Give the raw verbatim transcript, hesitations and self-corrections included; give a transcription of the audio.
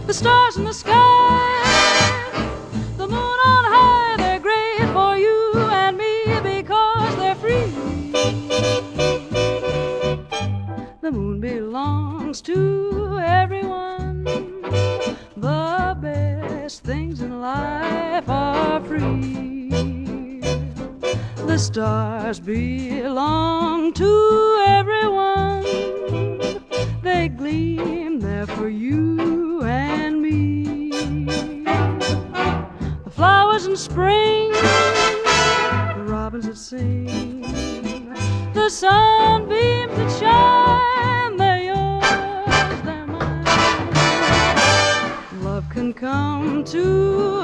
the stars in the sky, the moon on high, they're great for you and me because they're free. The moon belongs to everyone. The best things in life are free. The stars belong to everyone. They gleam there for you and me. The flowers in spring, the robins that sing, the sunbeams that shine, they're yours, they're mine. Love can come to